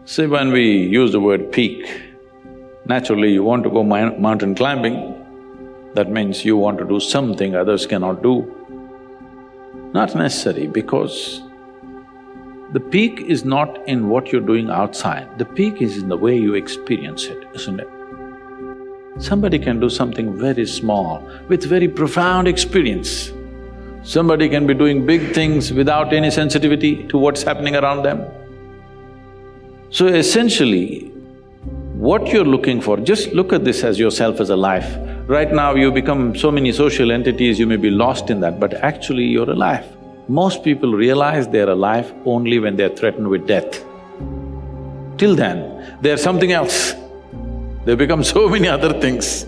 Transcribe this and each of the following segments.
See, when we use the word peak, naturally you want to go mountain climbing, that means you want to do something others cannot do. Not necessary, because the peak is not in what you're doing outside, the peak is in the way you experience it, isn't it? Somebody can do something very small with very profound experience. Somebody can be doing big things without any sensitivity to what's happening around them. So essentially, what you're looking for, just look at this as yourself as a life. Right now you become so many social entities, you may be lost in that, but actually you're alive. Most people realize they're alive only when they're threatened with death. Till then, they're something else. They become so many other things.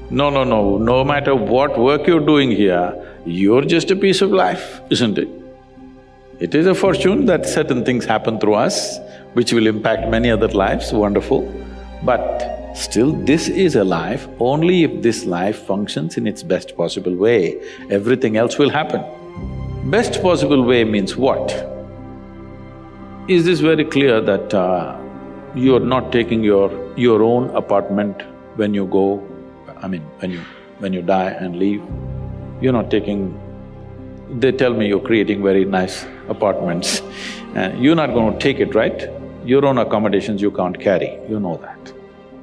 No matter what work you're doing here, you're just a piece of life, isn't it? It is a fortune that certain things happen through us, which will impact many other lives, wonderful. But still, this is a life. Only if this life functions in its best possible way, everything else will happen. Best possible way means what? Is this very clear that you're not taking your own apartment when you go, when you die and leave? You're not taking… They tell me you're creating very nice apartments, you're not going to take it, right? Your own accommodations you can't carry, you know that.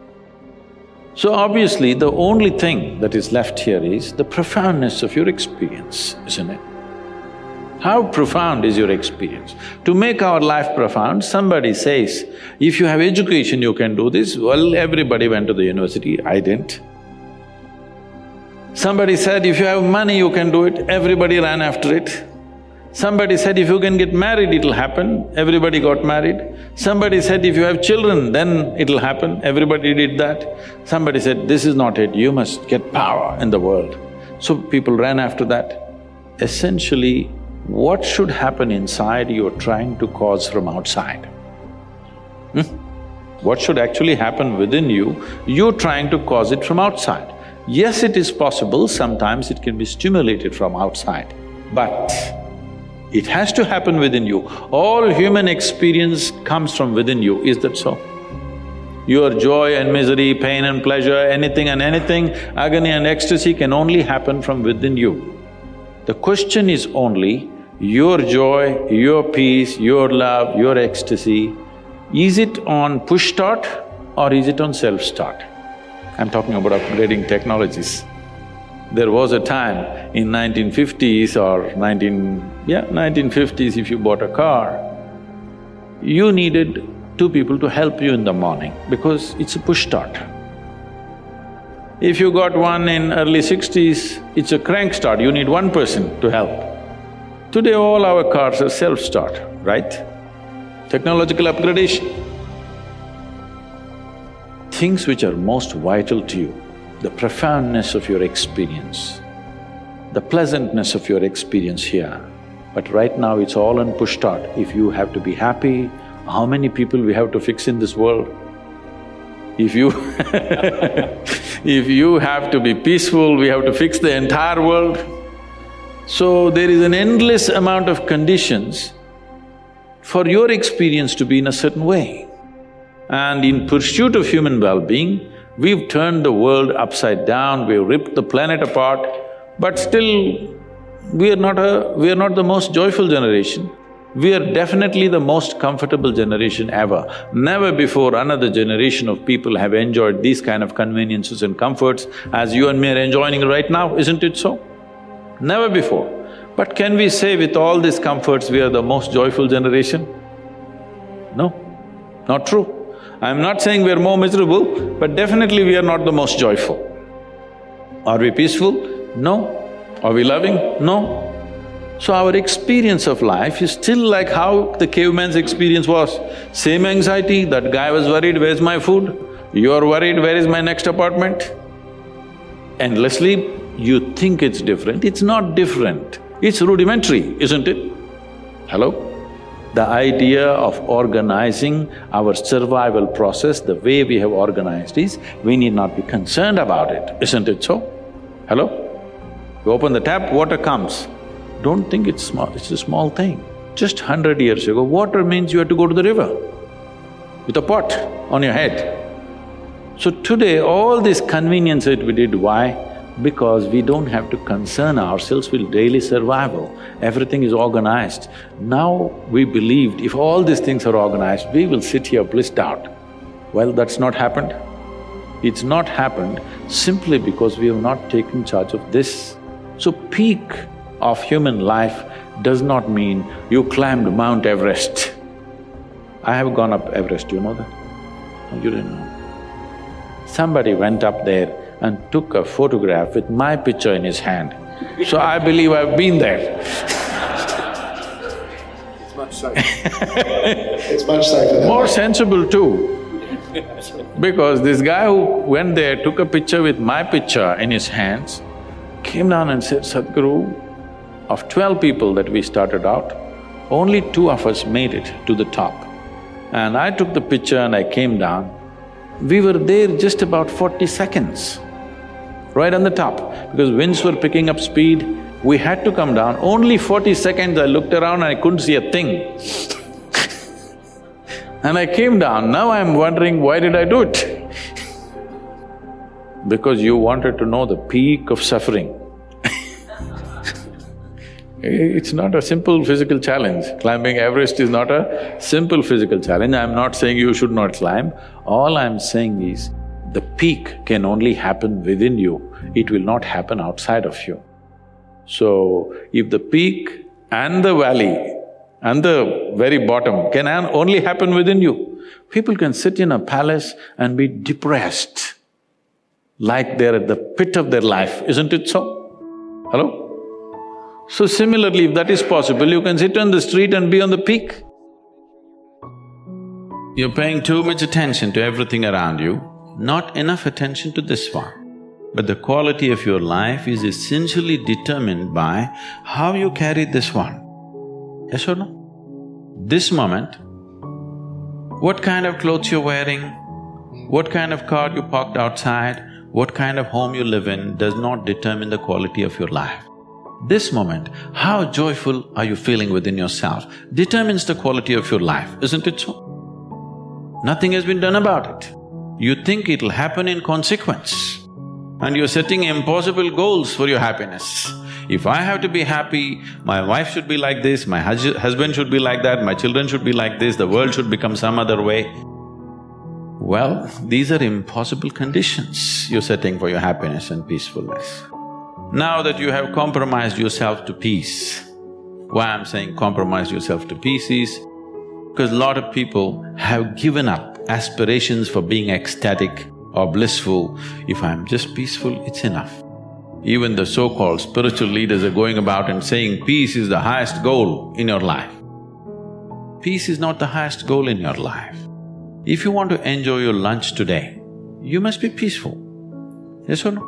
So obviously, the only thing that is left here is the profoundness of your experience, isn't it? How profound is your experience? To make our life profound, somebody says, if you have education you can do this, well, everybody went to the university, I didn't. Somebody said, if you have money you can do it, everybody ran after it. Somebody said, if you can get married, it'll happen, everybody got married. Somebody said, if you have children, then it'll happen, everybody did that. Somebody said, this is not it, you must get power in the world. So people ran after that. Essentially, what should happen inside you're trying to cause from outside. What should actually happen within you, you're trying to cause it from outside. Yes, it is possible, sometimes it can be stimulated from outside, but it has to happen within you. All human experience comes from within you, is that so? Your joy and misery, pain and pleasure, anything, agony and ecstasy can only happen from within you. The question is only, your joy, your peace, your love, your ecstasy, is it on push start or is it on self-start? I'm talking about upgrading technologies. There was a time in 1950s or 1950s, if you bought a car, you needed two people to help you in the morning because it's a push start. If you got one in early 60s, it's a crank start, you need one person to help. Today all our cars are self-start, right? Technological upgradation. Things which are most vital to you, the profoundness of your experience, the pleasantness of your experience here. But right now it's all on push start. If you have to be happy, how many people we have to fix in this world? If you if you have to be peaceful, we have to fix the entire world. So there is an endless amount of conditions for your experience to be in a certain way. And in pursuit of human well-being, we've turned the world upside down, we've ripped the planet apart, but still we are not the most joyful generation. We are definitely the most comfortable generation ever. Never before another generation of people have enjoyed these kind of conveniences and comforts as you and me are enjoying right now, isn't it so? Never before. But can we say with all these comforts we are the most joyful generation? No, not true. I'm not saying we're more miserable, but definitely we are not the most joyful. Are we peaceful? No. Are we loving? No. So our experience of life is still like how the caveman's experience was. Same anxiety, that guy was worried, where's my food? You're worried, where is my next apartment? Endlessly, you think it's different, it's not different. It's rudimentary, isn't it? Hello? The idea of organizing our survival process the way we have organized is, we need not be concerned about it, isn't it so? Hello? You open the tap, water comes. Don't think it's small, it's a small thing. Just 100 years ago, water means you had to go to the river. with a pot on your head. So today, all this convenience that we did, why? Because we don't have to concern ourselves with daily survival. Everything is organized. Now we believed if all these things are organized, we will sit here blissed out. Well, that's not happened. It's not happened simply because we have not taken charge of this. So peak of human life does not mean you climbed Mount Everest. I have gone up Everest, you know that? Oh, you didn't know. Somebody went up there and took a photograph with my picture in his hand. So I believe I've been there. It's much safer. It's much safer. More sensible too. Because this guy who went there, took a picture with my picture in his hands, came down and said, Sadhguru, of 12 people that we started out, only 2 of us made it to the top. And I took the picture and I came down. We were there just about 40 seconds, right on the top. Because winds were picking up speed, we had to come down. Only 40 seconds I looked around and I couldn't see a thing. And I came down. Now I'm wondering, why did I do it? Because you wanted to know the peak of suffering. It's not a simple physical challenge. Climbing Everest is not a simple physical challenge. I'm not saying you should not climb. All I'm saying is, the peak can only happen within you. It will not happen outside of you. So, if the peak and the valley and the very bottom can only happen within you, people can sit in a palace and be depressed, like they're at the pit of their life, isn't it so? Hello? So similarly, if that is possible, you can sit on the street and be on the peak. You're paying too much attention to everything around you, not enough attention to this one. But the quality of your life is essentially determined by how you carry this one. Yes or no? This moment, what kind of clothes you're wearing, what kind of car you parked outside, what kind of home you live in does not determine the quality of your life. This moment, how joyful are you feeling within yourself determines the quality of your life, isn't it so? Nothing has been done about it. You think it'll happen in consequence, and you're setting impossible goals for your happiness. If I have to be happy, my wife should be like this, my husband should be like that, my children should be like this, the world should become some other way. Well, these are impossible conditions you're setting for your happiness and peacefulness. Now that you have compromised yourself to peace, why I'm saying compromise yourself to peace is because a lot of people have given up aspirations for being ecstatic or blissful. If I'm just peaceful, it's enough. Even the so-called spiritual leaders are going about and saying peace is the highest goal in your life. Peace is not the highest goal in your life. If you want to enjoy your lunch today, you must be peaceful. Yes or no?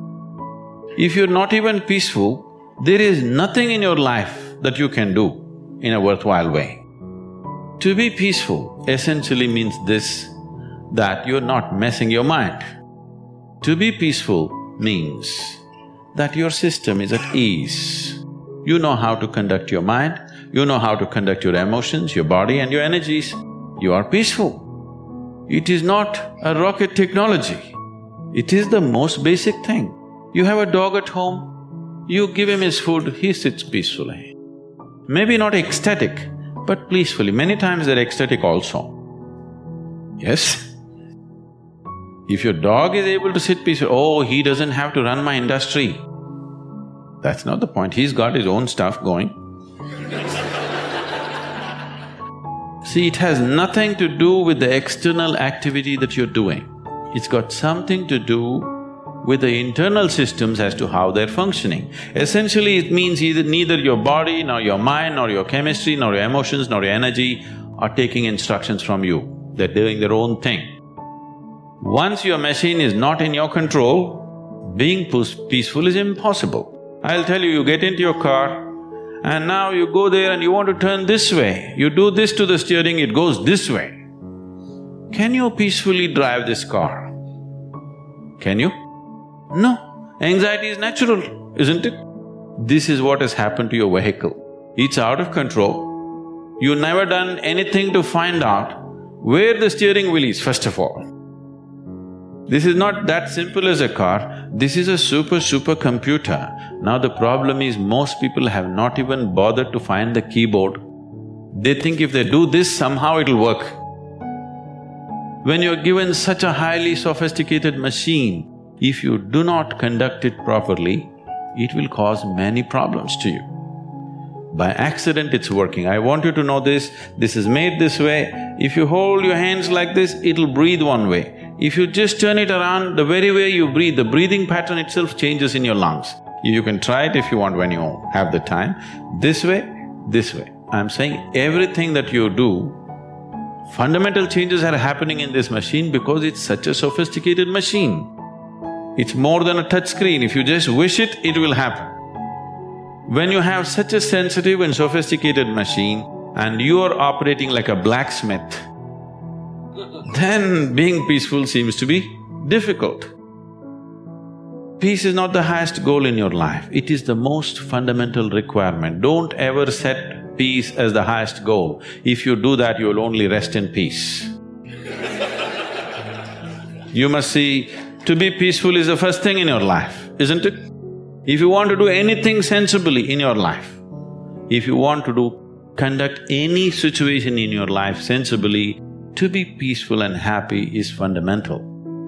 If you're not even peaceful, there is nothing in your life that you can do in a worthwhile way. To be peaceful essentially means this, that you're not messing your mind. To be peaceful means that your system is at ease. You know how to conduct your mind, you know how to conduct your emotions, your body and your energies. You are peaceful. It is not a rocket technology. It is the most basic thing. You have a dog at home, you give him his food, he sits peacefully. Maybe not ecstatic, but peacefully. Many times they're ecstatic also. Yes? If your dog is able to sit peacefully, oh, he doesn't have to run my industry. That's not the point, he's got his own stuff going. See, it has nothing to do with the external activity that you're doing. It's got something to do with the internal systems as to how they're functioning. Essentially, it means neither your body, nor your mind, nor your chemistry, nor your emotions, nor your energy are taking instructions from you. They're doing their own thing. Once your machine is not in your control, being peaceful is impossible. I'll tell you, you get into your car and now you go there and you want to turn this way. You do this to the steering, it goes this way. Can you peacefully drive this car? Can you? No. Anxiety is natural, isn't it? This is what has happened to your vehicle. It's out of control. You've never done anything to find out where the steering wheel is, first of all. This is not that simple as a car, this is a super computer. Now the problem is most people have not even bothered to find the keyboard. They think if they do this, somehow it'll work. When you're given such a highly sophisticated machine, if you do not conduct it properly, it will cause many problems to you. By accident it's working. I want you to know this is made this way. If you hold your hands like this, it'll breathe one way. If you just turn it around, the very way you breathe, the breathing pattern itself changes in your lungs. You can try it if you want when you have the time. This way, this way. I'm saying everything that you do, fundamental changes are happening in this machine because it's such a sophisticated machine. It's more than a touch screen. If you just wish it, it will happen. When you have such a sensitive and sophisticated machine and you are operating like a blacksmith, then being peaceful seems to be difficult. Peace is not the highest goal in your life, it is the most fundamental requirement. Don't ever set peace as the highest goal. If you do that, you will only rest in peace. You must see, to be peaceful is the first thing in your life, isn't it? If you want to do anything sensibly in your life, if you want to conduct any situation in your life sensibly, to be peaceful and happy is fundamental.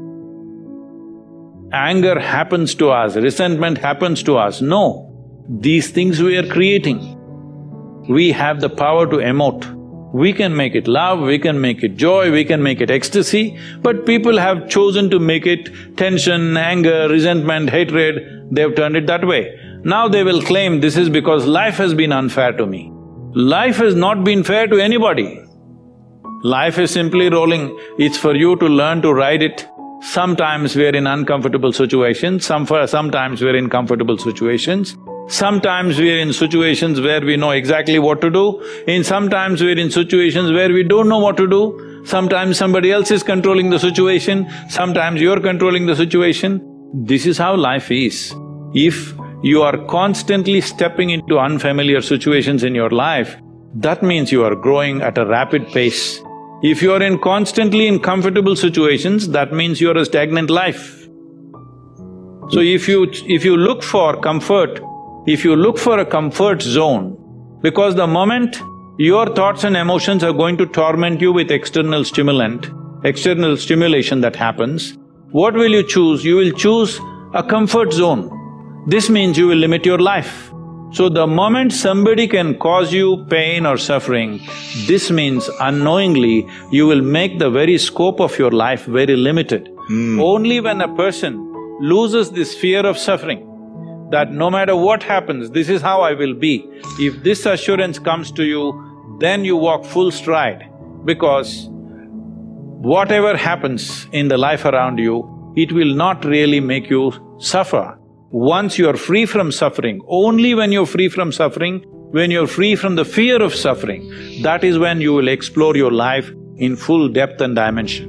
Anger happens to us, resentment happens to us. No, these things we are creating. We have the power to emote. We can make it love, we can make it joy, we can make it ecstasy, but people have chosen to make it tension, anger, resentment, hatred, they've turned it that way. Now they will claim this is because life has been unfair to me. Life has not been fair to anybody. Life is simply rolling, it's for you to learn to ride it. Sometimes we're in uncomfortable situations, sometimes we're in comfortable situations. Sometimes we're in situations where we know exactly what to do, sometimes we're in situations where we don't know what to do, sometimes somebody else is controlling the situation, sometimes you're controlling the situation. This is how life is. If you are constantly stepping into unfamiliar situations in your life, that means you are growing at a rapid pace. If you are constantly in comfortable situations, that means you are a stagnant life. So if you look for comfort, if you look for a comfort zone, because the moment your thoughts and emotions are going to torment you with external stimulation that happens, what will you choose? You will choose a comfort zone. This means you will limit your life. So the moment somebody can cause you pain or suffering, this means unknowingly you will make the very scope of your life very limited. Only when a person loses this fear of suffering, that no matter what happens, this is how I will be, if this assurance comes to you, then you walk full stride, because whatever happens in the life around you, it will not really make you suffer. Once you are free from suffering, only when you're free from suffering, when you're free from the fear of suffering, that is when you will explore your life in full depth and dimension.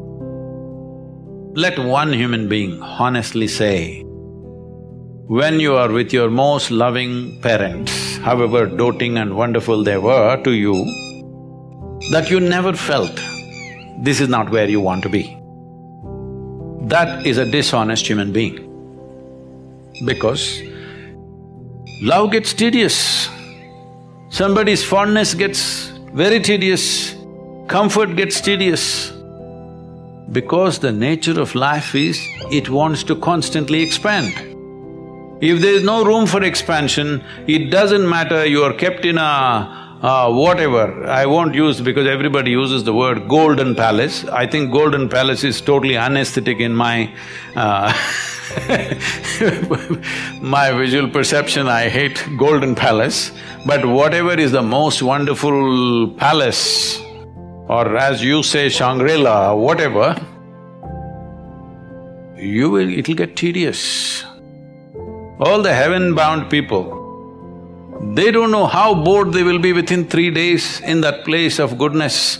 Let one human being honestly say, when you are with your most loving parents, however doting and wonderful they were to you, that you never felt this is not where you want to be. That is a dishonest human being. Because love gets tedious, somebody's fondness gets very tedious, comfort gets tedious. Because the nature of life is, it wants to constantly expand. If there is no room for expansion, it doesn't matter you are kept in a whatever, I won't use because everybody uses the word golden palace. I think golden palace is totally unaesthetic in my my visual perception. I hate golden palace, but whatever is the most wonderful palace, or as you say Shangri-La, whatever, it'll get tedious. All the heaven-bound people, they don't know how bored they will be within 3 days in that place of goodness.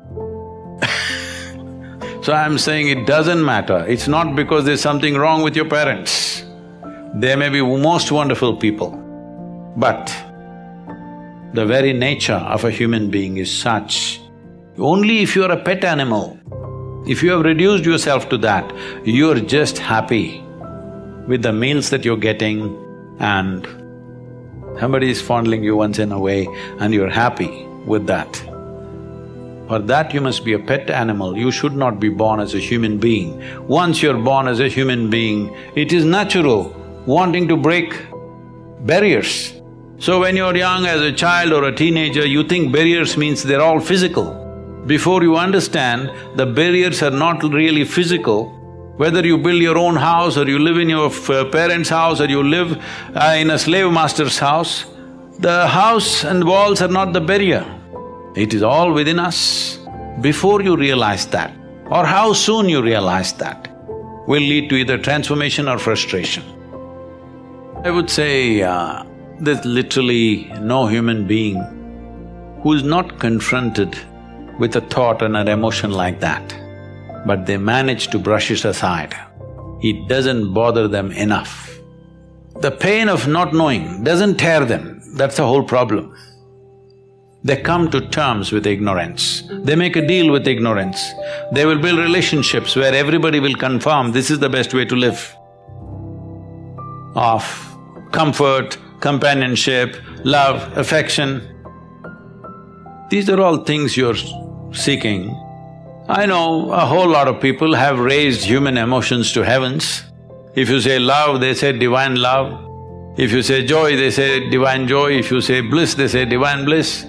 So I'm saying it doesn't matter, it's not because there's something wrong with your parents. They may be most wonderful people, but the very nature of a human being is such Only if you're a pet animal, if you have reduced yourself to that, you're just happy with the meals that you're getting and somebody is fondling you once in a way and you're happy with that. For that you must be a pet animal, you should not be born as a human being. Once you're born as a human being, it is natural wanting to break barriers. So when you're young as a child or a teenager, you think barriers means they're all physical. Before you understand, the barriers are not really physical. Whether you build your own house or you live in your parents' house or you live in a slave master's house, the house and walls are not the barrier. It is all within us. Before you realize that, or how soon you realize that, will lead to either transformation or frustration. I would say there's literally no human being who is not confronted with a thought and an emotion like that, but they manage to brush it aside. It doesn't bother them enough. The pain of not knowing doesn't tear them, that's the whole problem. They come to terms with ignorance, they make a deal with ignorance. They will build relationships where everybody will confirm this is the best way to live. Of comfort, companionship, love, affection. These are all things you're seeking. I know a whole lot of people have raised human emotions to heavens. If you say love, they say divine love. If you say joy, they say divine joy. If you say bliss, they say divine bliss.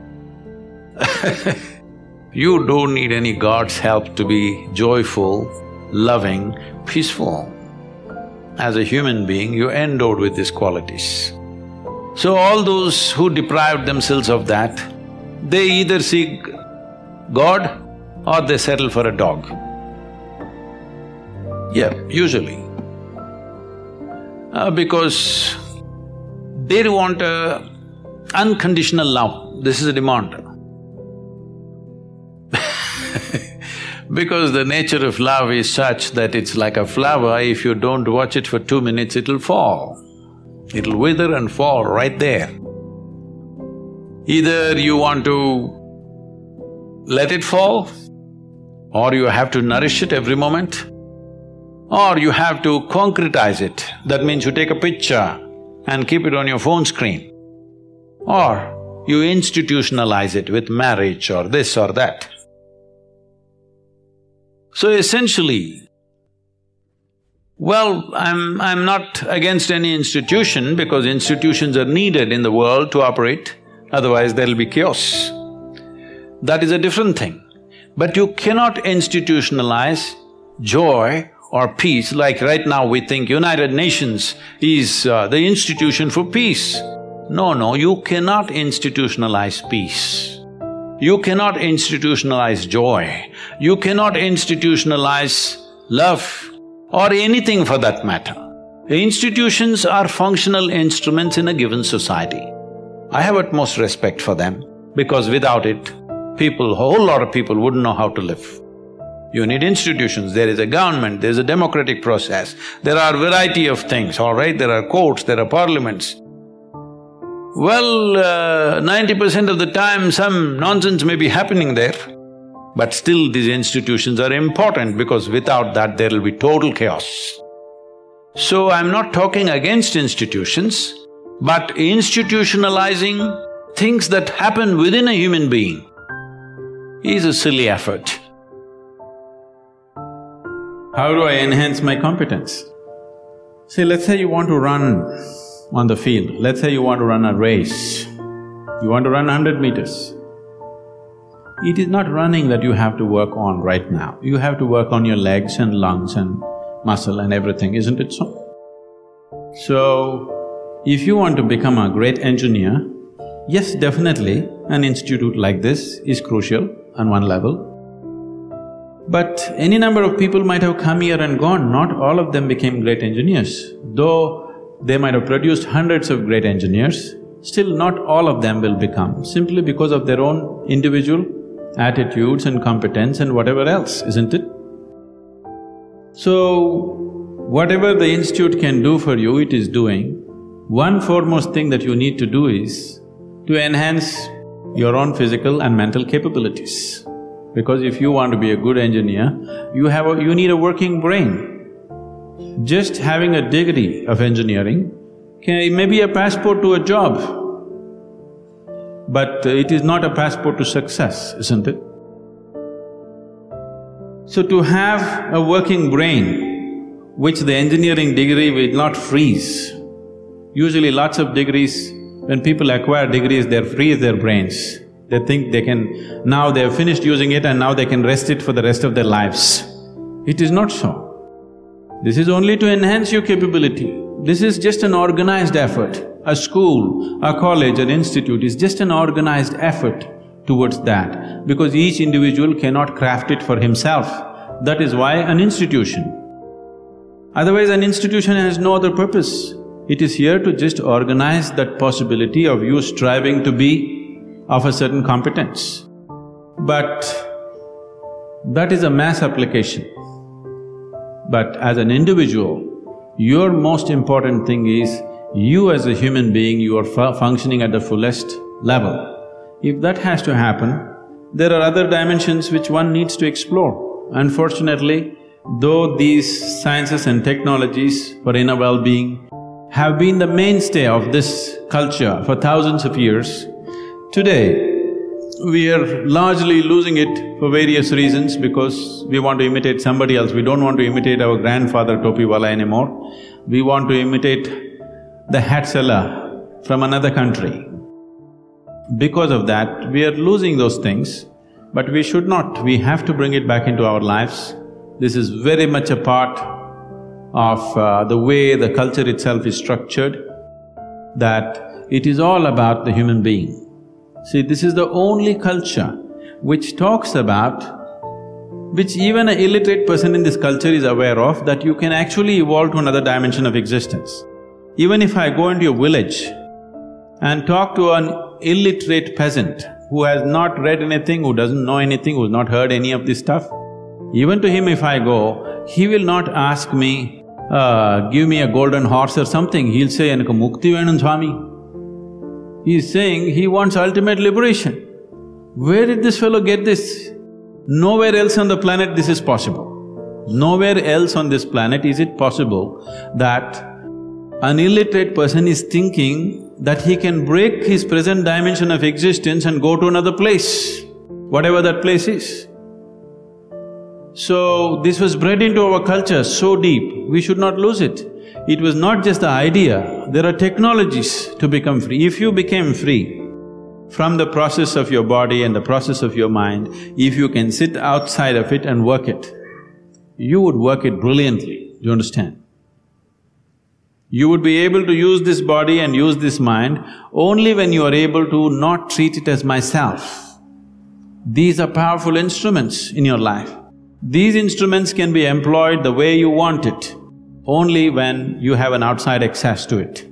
You don't need any God's help to be joyful, loving, peaceful. As a human being, you're endowed with these qualities. So all those who deprived themselves of that, they either seek God or they settle for a dog. Yeah, usually. Because they want unconditional love, this is a demand. Because the nature of love is such that it's like a flower, if you don't watch it for 2 minutes, it'll fall. It'll wither and fall right there. Either you want to let it fall, or you have to nourish it every moment, or you have to concretize it. That means you take a picture and keep it on your phone screen, or you institutionalize it with marriage or this or that. So essentially, well, I'm not against any institution because institutions are needed in the world to operate, otherwise there'll be chaos. That is a different thing. But you cannot institutionalize joy or peace like right now we think United Nations is the institution for peace. No, you cannot institutionalize peace. You cannot institutionalize joy. You cannot institutionalize love or anything for that matter. Institutions are functional instruments in a given society. I have utmost respect for them because without it, a whole lot of people wouldn't know how to live. You need institutions, there is a government, there's a democratic process, there are variety of things, all right? There are courts, there are parliaments. Well, 90% of the time some nonsense may be happening there, but still these institutions are important because without that there will be total chaos. So I'm not talking against institutions, but institutionalizing things that happen within a human being is a silly effort. How do I enhance my competence? See, let's say you want to run on the field, let's say you want to run a race, you want to run 100 meters. It is not running that you have to work on right now, you have to work on your legs and lungs and muscle and everything, isn't it so? So, if you want to become a great engineer, yes, definitely an institute like this is crucial on one level. But any number of people might have come here and gone, not all of them became great engineers. Though they might have produced hundreds of great engineers, still not all of them will become, simply because of their own individual attitudes and competence and whatever else, isn't it? So, whatever the institute can do for you, it is doing. One foremost thing that you need to do is to enhance your own physical and mental capabilities. Because if you want to be a good engineer, you need a working brain. Just having a degree of engineering may be a passport to a job, but it is not a passport to success, isn't it? So to have a working brain, which the engineering degree will not freeze. Usually lots of degrees, when people acquire degrees, they freeze their brains. They think they can… now they have finished using it and now they can rest it for the rest of their lives. It is not so. This is only to enhance your capability. This is just an organized effort. A school, a college, an institute is just an organized effort towards that, because each individual cannot craft it for himself. That is why an institution. Otherwise, an institution has no other purpose. It is here to just organize that possibility of you striving to be of a certain competence. But that is a mass application. But as an individual, your most important thing is, you as a human being, you are functioning at the fullest level. If that has to happen, there are other dimensions which one needs to explore. Unfortunately, though these sciences and technologies for inner well-being have been the mainstay of this culture for thousands of years, today we are largely losing it for various reasons, because we want to imitate somebody else. We don't want to imitate our grandfather Topiwala anymore. We want to imitate the hat seller from another country. Because of that, we are losing those things, but we should not. We have to bring it back into our lives. This is very much a part of the way the culture itself is structured, that it is all about the human being. See, this is the only culture which talks about, which even an illiterate person in this culture is aware of, that you can actually evolve to another dimension of existence. Even if I go into a village and talk to an illiterate peasant who has not read anything, who doesn't know anything, who's not heard any of this stuff, even to him if I go, he will not ask me, give me a golden horse or something, he'll say, "Enakku mukti venum Swami." He's saying he wants ultimate liberation. Where did this fellow get this? Nowhere else on the planet this is possible. Nowhere else on this planet is it possible that an illiterate person is thinking that he can break his present dimension of existence and go to another place, whatever that place is. So, this was bred into our culture so deep, we should not lose it. It was not just the idea, there are technologies to become free. If you became free from the process of your body and the process of your mind, if you can sit outside of it and work it, you would work it brilliantly, do you understand? You would be able to use this body and use this mind only when you are able to not treat it as myself. These are powerful instruments in your life. These instruments can be employed the way you want it, only when you have an outside access to it.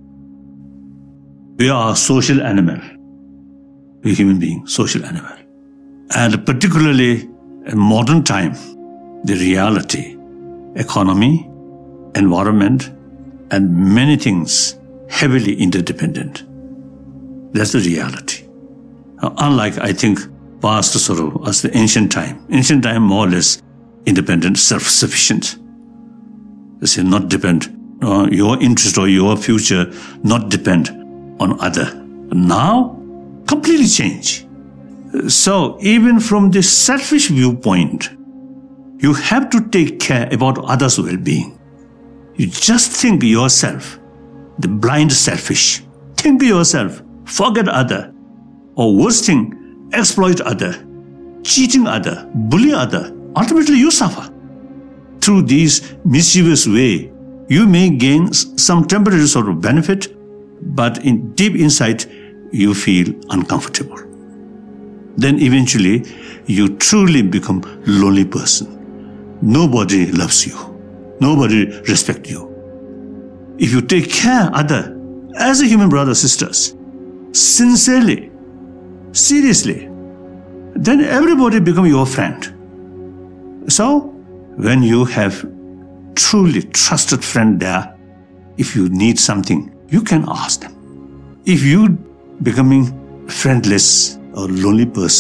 We are a social animal. We human beings, social animal. And particularly in modern time, the reality, economy, environment, and many things heavily interdependent. That's the reality. Unlike, I think, past sort of as the ancient time more or less independent, self-sufficient. They say not depend on your interest or your future, not depend on other. Now, completely change. So, even from this selfish viewpoint, you have to take care about others' well-being. You just think yourself, the blind selfish. Think yourself, forget other, or worst thing, exploit other, cheating other, bully other. Ultimately, you suffer. Through these mischievous way, you may gain some temporary sort of benefit, but in deep inside, you feel uncomfortable. Then eventually, you truly become a lonely person. Nobody loves you. Nobody respects you. If you take care of others as a human brothers, sisters, sincerely, seriously, then everybody becomes your friend. So, when you have truly trusted friend there, if you need something, you can ask them. If you becoming friendless or lonely person,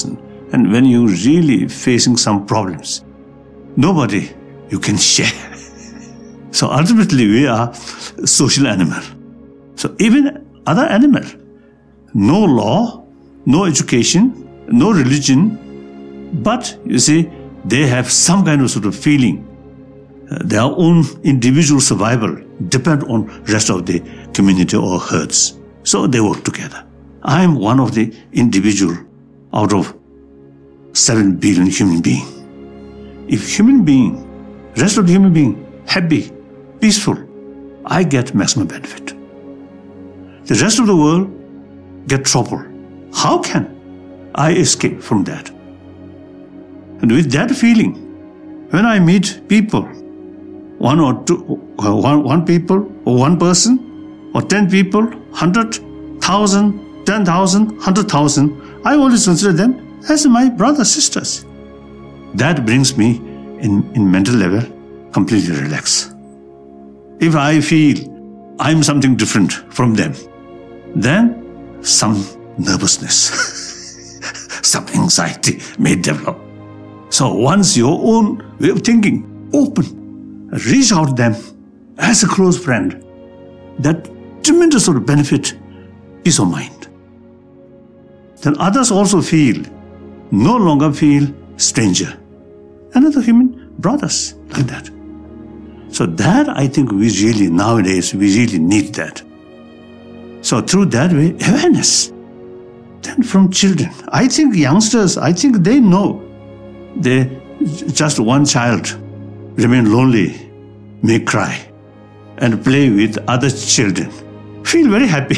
And when you're really facing some problems, nobody you can share. So ultimately we are social animal. So even other animal, no law, no education, no religion, but you see, they have some kind of sort of feeling. Their own individual survival depend on rest of the community or herds. So they work together. I am one of the individual out of 7 billion human beings. If human being, rest of the human being, happy, peaceful, I get maximum benefit. The rest of the world get trouble. How can I escape from that? And with that feeling, when I meet people, one or two, one people, or one person, or 10 people, 100,000, 10,000, 100,000, I always consider them as my brothers, sisters. That brings me in mental level completely relaxed. If I feel I'm something different from them, then some nervousness, some anxiety may develop. So once your own way of thinking open, reach out to them as a close friend, that tremendous sort of benefit, peace of mind. Then others also no longer feel stranger. Another human brothers, like that. So that I think nowadays we really need that. So through that way, awareness. Then from children, I think youngsters, they know. Just one child remain lonely, may cry, and play with other children. Feel very happy.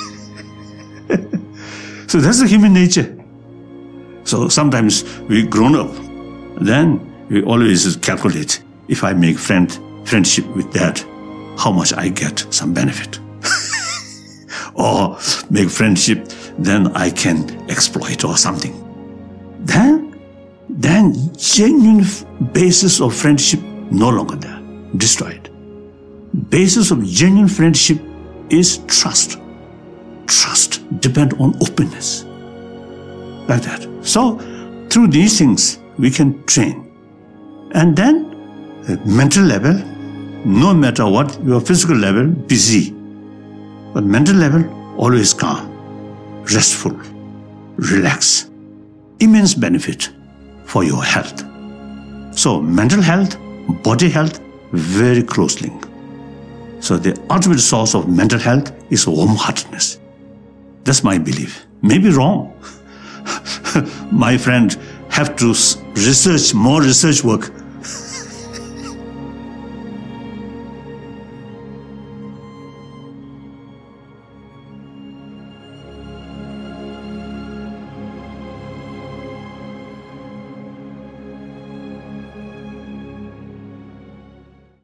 So that's the human nature. So sometimes we grown up, then we always calculate, if I make friendship with that, how much I get some benefit. Or make friendship, then I can exploit or something. Then genuine basis of friendship no longer there, destroyed. Basis of genuine friendship is trust. Trust depends on openness. Like that. So through these things we can train. And then at mental level, no matter what your physical level, busy. But mental level, always calm, restful, relaxed. Immense benefit for your health. So mental health, body health, very close link. So the ultimate source of mental health is warm-heartedness. That's my belief. Maybe wrong. My friend have to research more research work